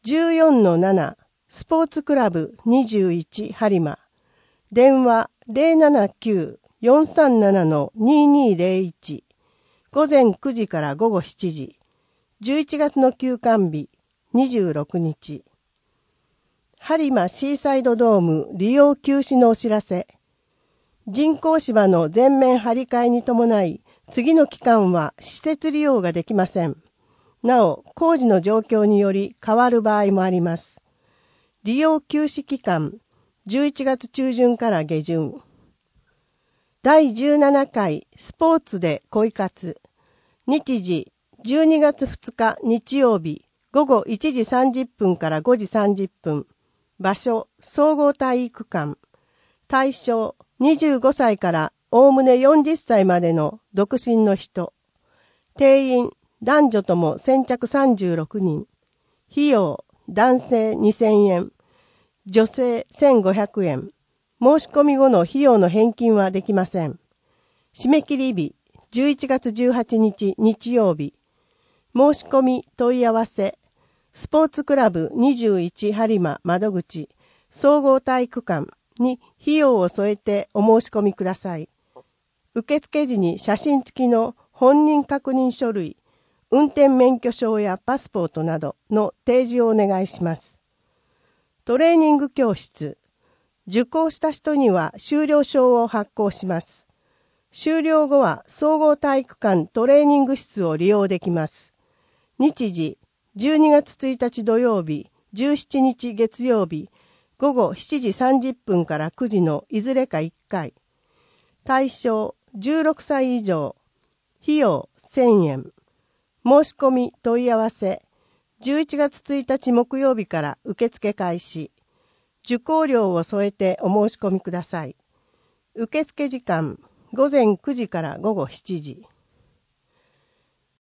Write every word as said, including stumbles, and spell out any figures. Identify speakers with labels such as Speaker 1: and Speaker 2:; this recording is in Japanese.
Speaker 1: じゅうよんのなな スポーツクラブにじゅういち播磨。電話 ゼロななきゅう よんさんなな ににゼロいち。午前くじから午後しちじ。じゅういちがつの休館日にじゅうろくにち。播磨シーサイドドーム利用休止のお知らせ。人工芝の全面張り替えに伴い、次の期間は施設利用ができません。なお、工事の状況により変わる場合もあります。利用休止期間、じゅういちがつ中旬から下旬。だいじゅうななかいスポーツで恋活。日時、じゅうにがつふつか日曜日、午後いちじさんじゅっぷんからごじさんじゅっぷん。場所、総合体育館。対象、にじゅうごさいからおおむねよんじゅっさいまでの独身の人。定員、男女とも先着さんじゅうろくにん。費用、男性にせんえん。女性せんごひゃくえん。申し込み後の費用の返金はできません。締め切り日、じゅういちがつじゅうはちにち日曜日。申し込み問い合わせ。スポーツクラブにじゅういち播磨窓口、総合体育館に費用を添えてお申し込みください。受付時に写真付きの本人確認書類、運転免許証やパスポートなどの提示をお願いします。トレーニング教室。受講した人には修了証を発行します。修了後は総合体育館トレーニング室を利用できます。日時、じゅうにがつついたち土曜日、じゅうしちにち月曜日、午後しちじさんじゅっぷんからくじのいずれかいっかい。対象、じゅうろくさい以上。費用、せんえん。申し込み問い合わせ。じゅういちがつついたち木曜日から受付開始。受講料を添えてお申し込みください。受付時間、午前くじから午後しちじ。